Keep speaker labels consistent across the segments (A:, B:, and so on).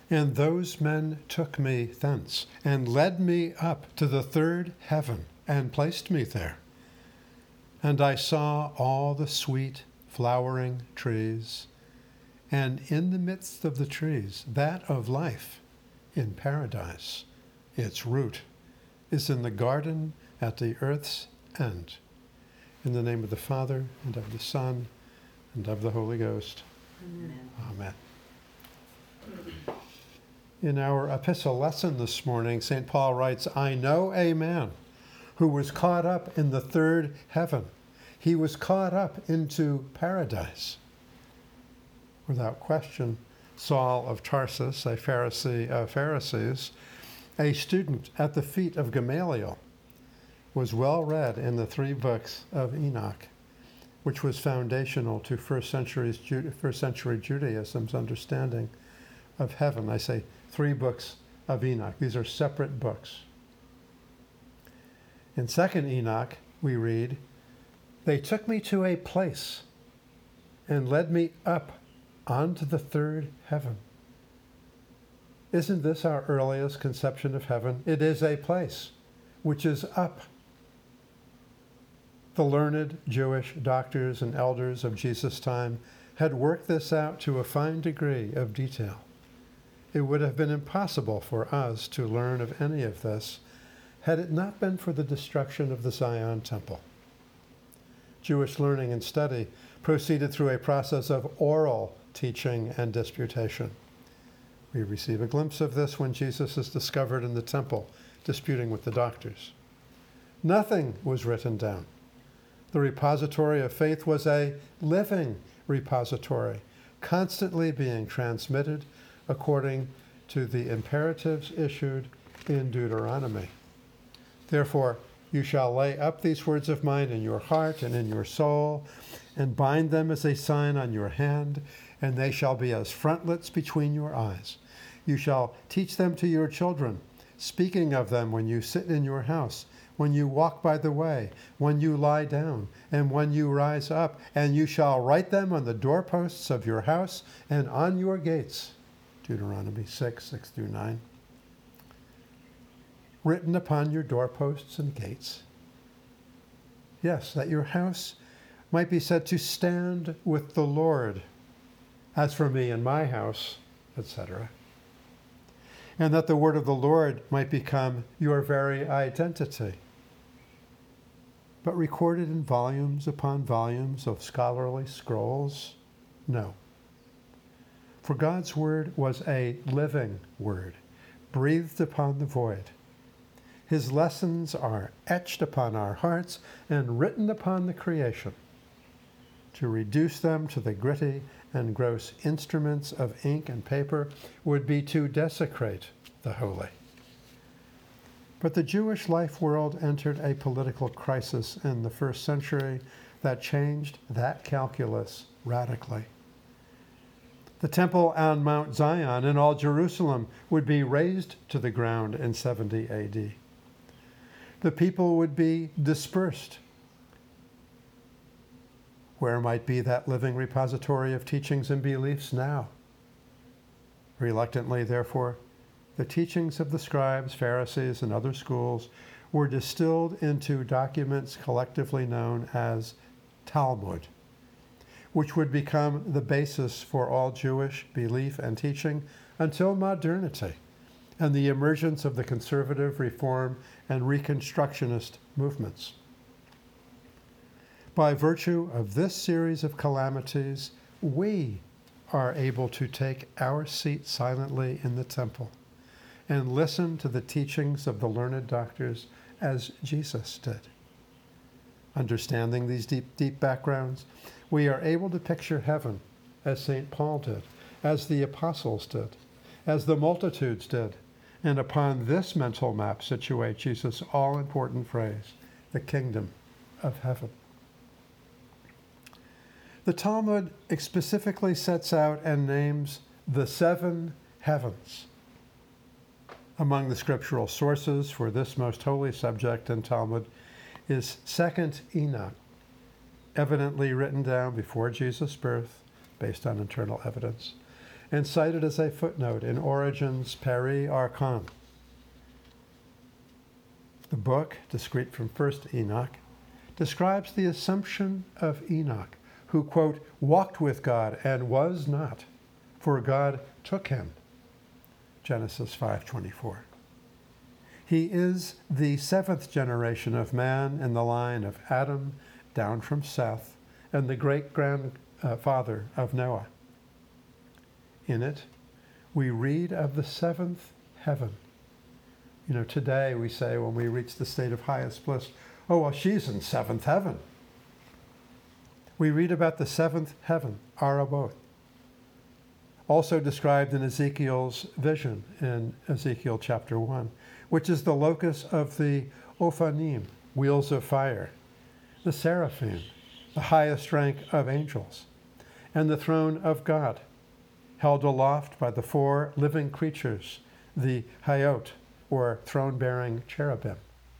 A: And those men took me thence, and led me up to the third heaven, and placed me there. And I saw all the sweet flowering trees, and in the midst of the trees, that of life in paradise. Its root is in the garden at the earth's end. In the name of the Father, and of the Son, and of the Holy Ghost. Amen. Amen. In our epistle lesson this morning, St. Paul writes, I know a man who was caught up in the third heaven. He was caught up into paradise. Without question, Saul of Tarsus, a Pharisee of Pharisees, a student at the feet of Gamaliel, was well read in the 3 books of Enoch, which was foundational to first century Judaism's understanding of heaven. I say 3 books of Enoch. These are separate books. In 2nd Enoch, we read, they took me to a place and led me up onto the third heaven. Isn't this our earliest conception of heaven? It is a place which is up. The learned Jewish doctors and elders of Jesus' time had worked this out to a fine degree of detail. It would have been impossible for us to learn of any of this had it not been for the destruction of the Zion Temple. Jewish learning and study proceeded through a process of oral teaching and disputation. We receive a glimpse of this when Jesus is discovered in the temple, disputing with the doctors. Nothing was written down. The repository of faith was a living repository, constantly being transmitted according to the imperatives issued in Deuteronomy. Therefore, you shall lay up these words of mine in your heart and in your soul, and bind them as a sign on your hand, and they shall be as frontlets between your eyes. You shall teach them to your children, speaking of them when you sit in your house, when you walk by the way, when you lie down, and when you rise up, and you shall write them on the doorposts of your house and on your gates. Deuteronomy 6:6-9. Written upon your doorposts and gates. Yes, that your house might be said to stand with the Lord. As for me and my house, etc. And that the word of the Lord might become your very identity. But recorded in volumes upon volumes of scholarly scrolls? No. For God's word was a living word, breathed upon the void. His lessons are etched upon our hearts and written upon the creation. To reduce them to the gritty and gross instruments of ink and paper would be to desecrate the holy. But the Jewish life world entered a political crisis in the 1st century that changed that calculus radically. The temple on Mount Zion in all Jerusalem would be razed to the ground in 70 AD. The people would be dispersed. Where might be that living repository of teachings and beliefs now? Reluctantly, therefore, the teachings of the scribes, Pharisees, and other schools were distilled into documents collectively known as Talmud, which would become the basis for all Jewish belief and teaching until modernity and the emergence of the conservative, reform, and reconstructionist movements. By virtue of this series of calamities, we are able to take our seat silently in the temple and listen to the teachings of the learned doctors as Jesus did. Understanding these deep backgrounds, we are able to picture heaven as St. Paul did, as the apostles did, as the multitudes did, and upon this mental map situate Jesus' all-important phrase, the kingdom of heaven. The Talmud specifically sets out and names the 7 heavens. Among the scriptural sources for this most holy subject in Talmud is 2nd Enoch, evidently written down before Jesus' birth, based on internal evidence, and cited as a footnote in Origen's Peri Archon. The book, discrete from 1st Enoch, describes the assumption of Enoch, who, quote, walked with God and was not, for God took him. Genesis 5:24. He is the 7th generation of man in the line of Adam down from Seth and the great-grandfather of Noah. In it, we read of the 7th heaven. You know, today we say when we reach the state of highest bliss, oh, well, she's in 7th heaven. We read about the 7th heaven, Araboth, also described in Ezekiel's vision in Ezekiel chapter 1, which is the locus of the Ophanim, wheels of fire, the seraphim, the highest rank of angels, and the throne of God, held aloft by the 4 living creatures, the Hayot, or throne-bearing cherubim.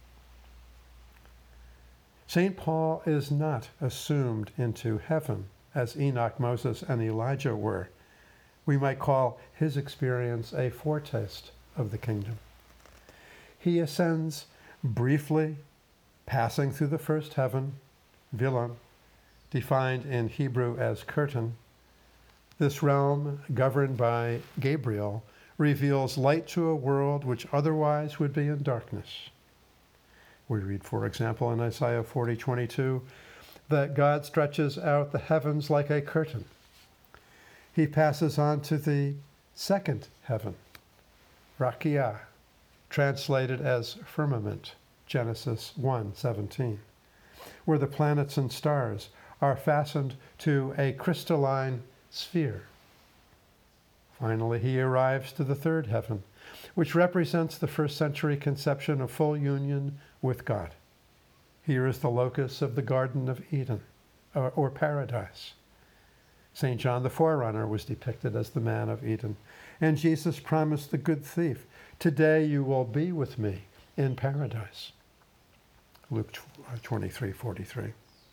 A: St. Paul is not assumed into heaven as Enoch, Moses, and Elijah were. We might call his experience a foretaste of the kingdom. He ascends briefly, passing through the 1st heaven, Vilam, defined in Hebrew as curtain. This realm, governed by Gabriel, reveals light to a world which otherwise would be in darkness. We read, for example, in Isaiah 40:22, that God stretches out the heavens like a curtain. He passes on to the 2nd heaven, Rakia, translated as firmament, Genesis 1:17, where the planets and stars are fastened to a crystalline sphere. Finally, he arrives to the 3rd heaven, which represents the 1st century conception of full union with God. Here is the locus of the Garden of Eden, or paradise. St. John the Forerunner was depicted as the man of Eden, and Jesus promised the good thief, today you will be with me in paradise. Luke 23:43.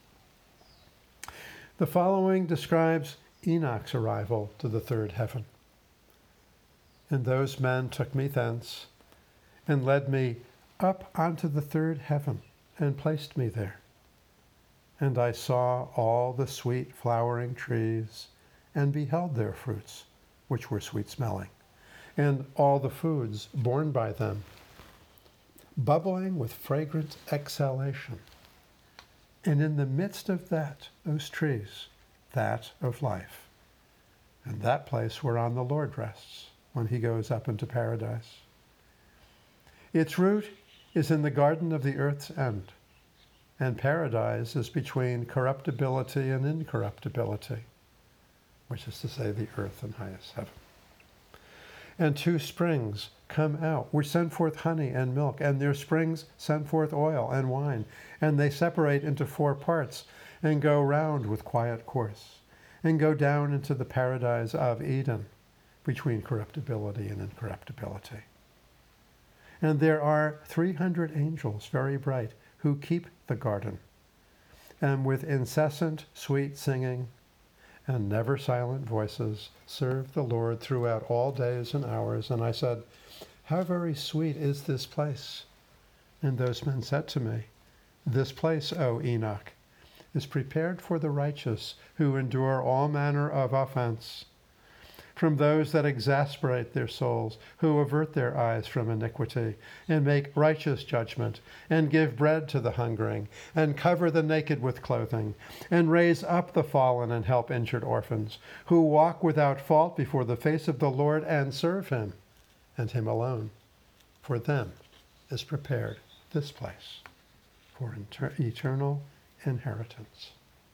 A: The following describes Enoch's arrival to the 3rd heaven. And those men took me thence, and led me up unto the 3rd heaven, and placed me there. And I saw all the sweet flowering trees, and beheld their fruits, which were sweet smelling, and all the foods borne by them, bubbling with fragrant exhalation. And in the midst of those trees, that of life, and that place whereon the Lord rests when he goes up into paradise. Its root is in the garden of the earth's end, and paradise is between corruptibility and incorruptibility, which is to say the earth and highest heaven. And 2 springs come out, which send forth honey and milk, and their springs send forth oil and wine, and they separate into 4 parts, and go round with quiet course, and go down into the paradise of Eden, between corruptibility and incorruptibility. And there are 300 angels, very bright, who keep the garden, and with incessant sweet singing and never silent voices serve the Lord throughout all days and hours. And I said, how very sweet is this place? And those men said to me, this place, O Enoch, is prepared for the righteous who endure all manner of offense, from those that exasperate their souls, who avert their eyes from iniquity, and make righteous judgment, and give bread to the hungering, and cover the naked with clothing, and raise up the fallen and help injured orphans, who walk without fault before the face of the Lord and serve him, and him alone. For them is prepared this place for eternal inheritance.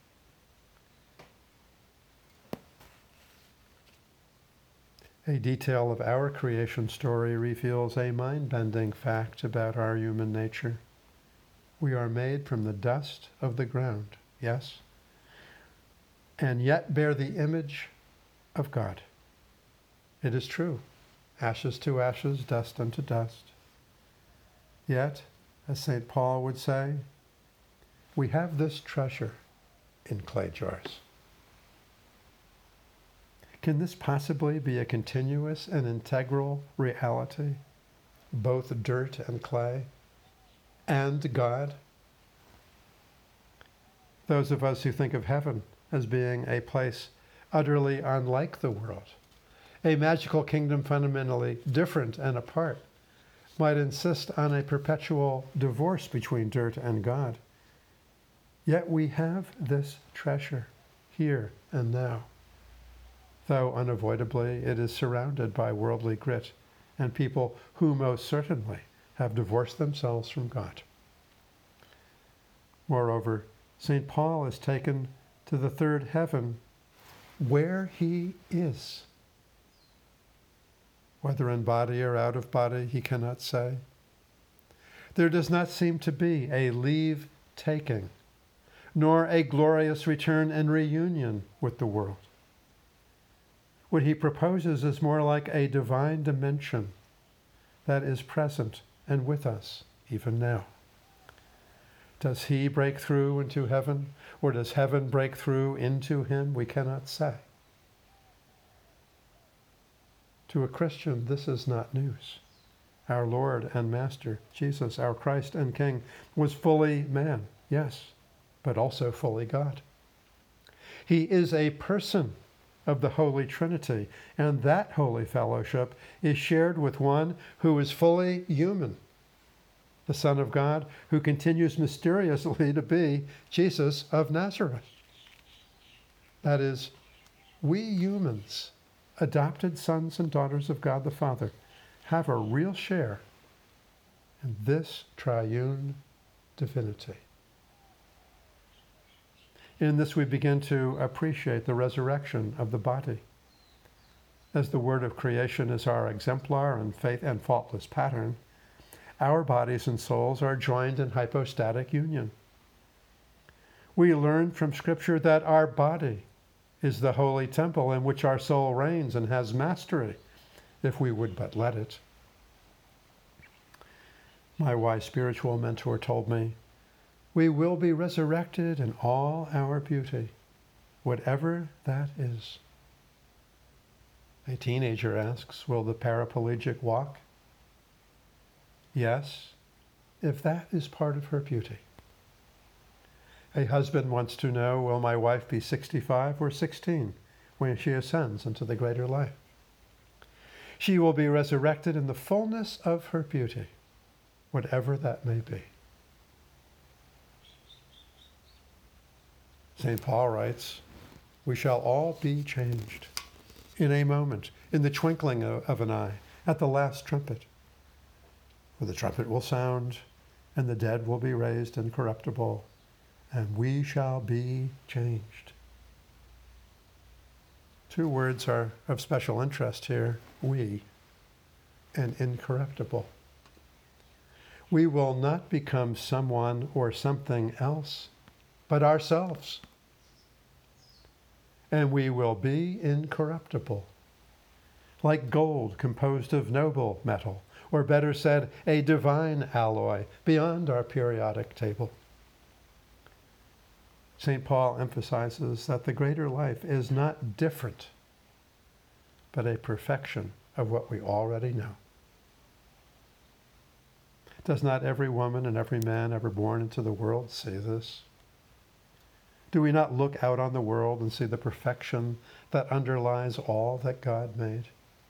A: A detail of our creation story reveals a mind-bending fact about our human nature. We are made from the dust of the ground, yes, and yet bear the image of God. It is true, ashes to ashes, dust unto dust. Yet, as St. Paul would say, we have this treasure in clay jars. Can this possibly be a continuous and integral reality? Both dirt and clay and God? Those of us who think of heaven as being a place utterly unlike the world, a magical kingdom fundamentally different and apart, might insist on a perpetual divorce between dirt and God. Yet we have this treasure here and now, though unavoidably it is surrounded by worldly grit and people who most certainly have divorced themselves from God. Moreover, St. Paul is taken to the third heaven where he is. Whether in body or out of body, he cannot say. There does not seem to be a leave-taking, nor a glorious return and reunion with the world. What he proposes is more like a divine dimension that is present and with us even now. Does he break through into heaven, or does heaven break through into him? We cannot say. To a Christian, this is not news. Our Lord and Master, Jesus, our Christ and King, was fully man, yes, but also fully God. He is a person of the Holy Trinity, and that holy fellowship is shared with one who is fully human, the Son of God, who continues mysteriously to be Jesus of Nazareth. That is, we humans, adopted sons and daughters of God the Father, have a real share in this triune divinity. In this we begin to appreciate the resurrection of the body. As the word of creation is our exemplar and faith and faultless pattern, our bodies and souls are joined in hypostatic union. We learn from Scripture that our body is the holy temple in which our soul reigns and has mastery, if we would but let it. My wise spiritual mentor told me, we will be resurrected in all our beauty, whatever that is. A teenager asks, will the paraplegic walk? Yes, if that is part of her beauty. A husband wants to know, will my wife be 65 or 16 when she ascends into the greater life? She will be resurrected in the fullness of her beauty, whatever that may be. St. Paul writes, we shall all be changed in a moment, in the twinkling of an eye, at the last trumpet. For the trumpet will sound, and the dead will be raised incorruptible, and we shall be changed. Two words are of special interest here, we and incorruptible. We will not become someone or something else, but ourselves. And we will be incorruptible, like gold composed of noble metal, or better said, a divine alloy beyond our periodic table. St. Paul emphasizes that the greater life is not different, but a perfection of what we already know. Does not every woman and every man ever born into the world see this? Do we not look out on the world and see the perfection that underlies all that God made?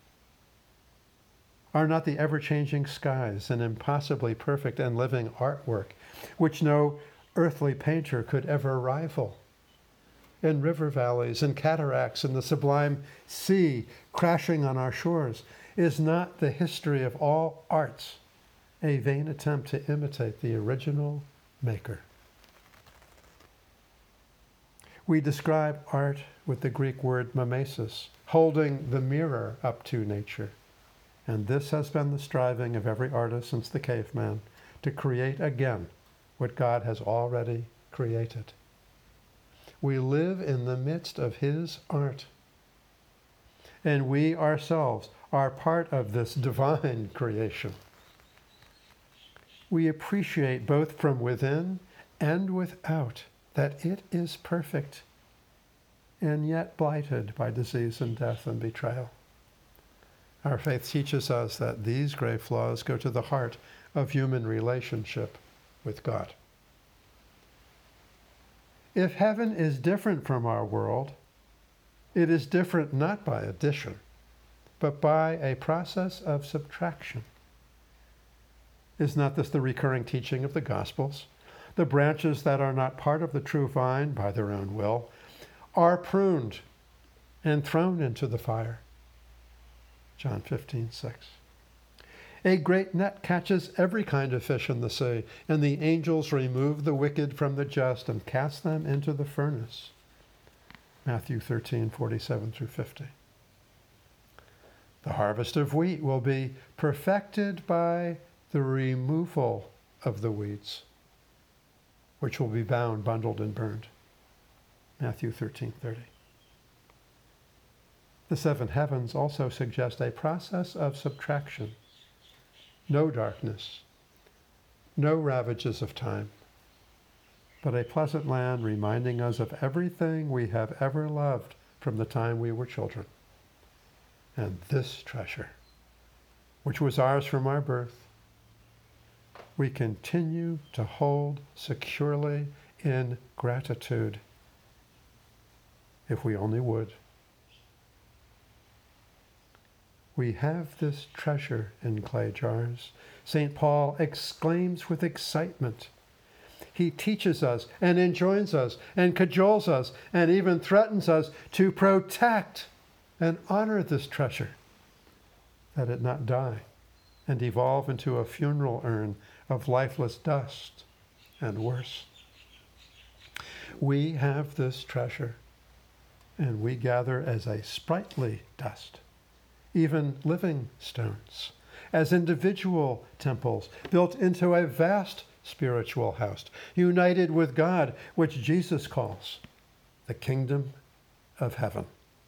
A: Are not the ever-changing skies an impossibly perfect and living artwork, which no earthly painter could ever rival? In river valleys and cataracts and the sublime sea crashing on our shores, is not the history of all arts a vain attempt to imitate the original maker? We describe art with the Greek word mimesis, holding the mirror up to nature. And this has been the striving of every artist since the caveman, to create again what God has already created. We live in the midst of his art, and we ourselves are part of this divine creation. We appreciate both from within and without that it is perfect. and yet blighted by disease and death and betrayal. Our faith teaches us that these grave flaws go to the heart of human relationship with God. If heaven is different from our world, it is different not by addition, but by a process of subtraction. Is not this the recurring teaching of the Gospels? The branches that are not part of the true vine by their own will are pruned and thrown into the fire. John 15:6. A great net catches every kind of fish in the sea, and the angels remove the wicked from the just and cast them into the furnace. Matthew 13:47-50. The harvest of wheat will be perfected by the removal of the weeds, which will be bound, bundled, and burned. Matthew 13:30. The seven heavens also suggest a process of subtraction. No darkness, no ravages of time, but a pleasant land reminding us of everything we have ever loved from the time we were children. And this treasure, which was ours from our birth, we continue to hold securely in gratitude, if we only would. We have this treasure in clay jars. St. Paul exclaims with excitement. He teaches us and enjoins us and cajoles us and even threatens us to protect and honor this treasure, that it not die and evolve into a funeral urn of lifeless dust and worse. We have this treasure, and we gather as a sprightly dust, even living stones, as individual temples built into a vast spiritual house, united with God, which Jesus calls the kingdom of heaven.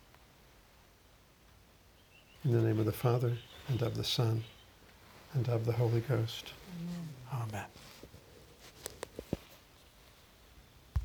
A: In the name of the Father, and of the Son, and of the Holy Ghost. Amen. Amen.